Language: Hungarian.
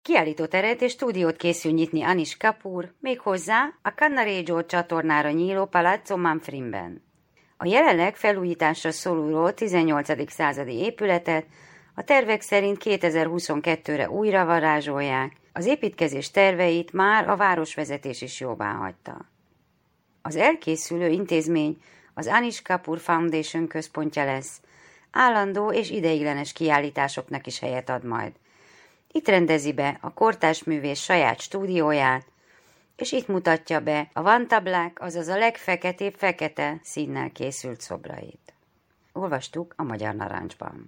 Kiállítóteret és stúdiót készül nyitni Anish Kapoor, méghozzá a Cannaregio csatornára nyíló Palazzo Manfredben. A jelenleg felújításra szoruló 18. századi épületet a tervek szerint 2022-re újra varázsolják, az építkezés terveit már a városvezetés is jóváhagyta. Az elkészülő intézmény az Anish Kapoor Foundation központja lesz, állandó és ideiglenes kiállításoknak is helyet ad majd. Itt rendezi be a kortárs művész saját stúdióját, és itt mutatja be a Vanta Black, azaz a legfeketébb fekete színnel készült szobrait. Olvastuk a Magyar Narancsban.